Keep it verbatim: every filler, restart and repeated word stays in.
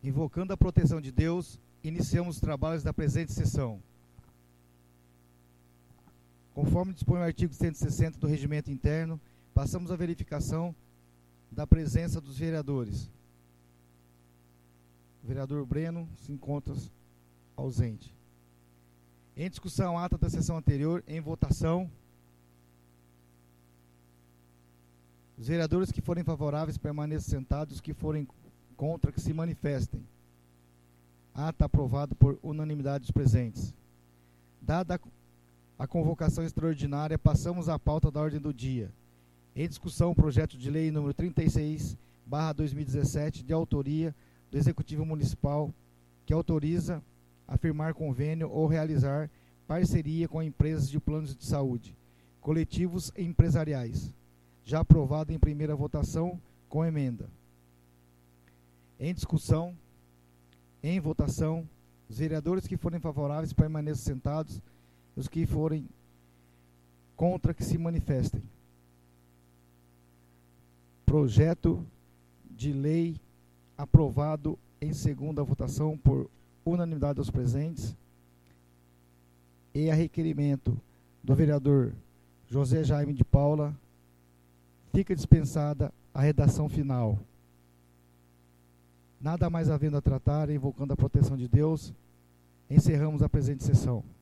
Invocando a proteção de Deus, iniciamos os trabalhos da presente sessão. Conforme dispõe o artigo cento e sessenta do Regimento Interno, passamos à verificação da presença dos vereadores. O vereador Breno se encontra ausente. Em discussão, ata da sessão anterior, em votação. Os vereadores que forem favoráveis permaneçam sentados, os que forem contra que se manifestem. Ata aprovado por unanimidade dos presentes. Dada a convocação extraordinária, passamos à pauta da ordem do dia. Em discussão, o projeto de lei número trinta e seis barra dois mil e dezessete, de autoria do Executivo Municipal, que autoriza a firmar convênio ou realizar parceria com empresas de planos de saúde, coletivos e empresariais, já aprovado em primeira votação com emenda. Em discussão, em votação, os vereadores que forem favoráveis permaneçam sentados, os que forem contra que se manifestem. Projeto de lei aprovado em segunda votação por unanimidade dos presentes e a requerimento do vereador José Jaime de Paula, fica dispensada a redação final. Nada mais havendo a tratar, invocando a proteção de Deus, encerramos a presente sessão.